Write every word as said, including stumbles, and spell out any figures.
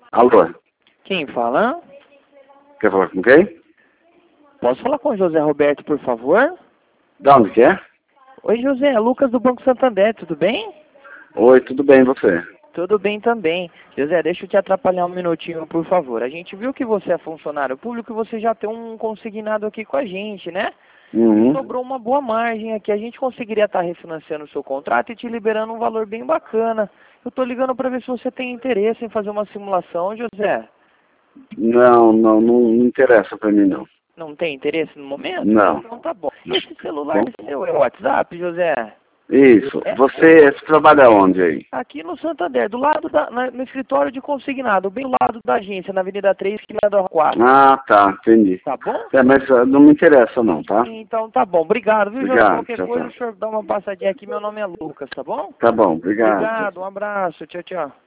Alô? Quem fala? Quer falar com quem? Posso falar com o José Roberto, por favor? Da onde que é? Oi, José. É Lucas do Banco Santander, tudo bem? Oi, tudo bem, e você? Tudo bem também. José, deixa eu te atrapalhar um minutinho, por favor. A gente viu que você é funcionário público e você já tem um consignado aqui com a gente, né? Uhum. Sobrou uma boa margem aqui. A gente conseguiria estar refinanciando o seu contrato e te liberando um valor bem bacana. Eu tô ligando para ver se você tem interesse em fazer uma simulação, José. Não, não, não, não interessa pra mim, não. Não tem interesse no momento? Não. Então tá bom. Esse celular Bom. seu é o WhatsApp, José? Isso. É Você trabalha onde aí? aqui no Santander, do lado da, na- no escritório de consignado, bem do lado da agência, na Avenida três, esquina da quatro. Ah, tá, entendi. Tá bom? É, mas ah, não me interessa não, tá? Então tá bom. Obrigado, viu, José? Obrigado, Qualquer tchau, coisa, tchau. o senhor dá uma passadinha aqui. Meu nome é Lucas, tá bom? Tá bom, obrigado. Obrigado, um abraço. Tchau, tchau.